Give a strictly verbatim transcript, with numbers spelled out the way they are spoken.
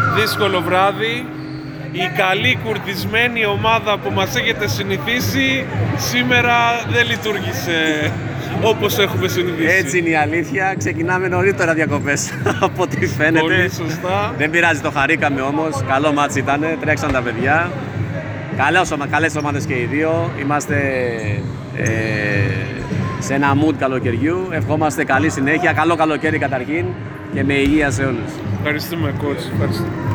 δύσκολο βράδυ. Η καλή κουρδισμένη ομάδα που μας έχετε συνηθίσει σήμερα δεν λειτουργήσε όπως έχουμε συνηθίσει. Έτσι είναι η αλήθεια. Ξεκινάμε νωρίτερα διακοπές από ό,τι φαίνεται. Πολύ σωστά. Δεν πειράζει, το χαρήκαμε όμως. Καλό μάτς ήταν, τρέξαν τα παιδιά. Καλές, καλές ομάδες και οι δύο. Είμαστε ε, σε ένα mood καλοκαιριού. Ευχόμαστε καλή συνέχεια. Καλό καλοκαίρι καταρχήν και με υγεία σε όλους. Ευχαριστούμε, coach. Ευχαριστούμε.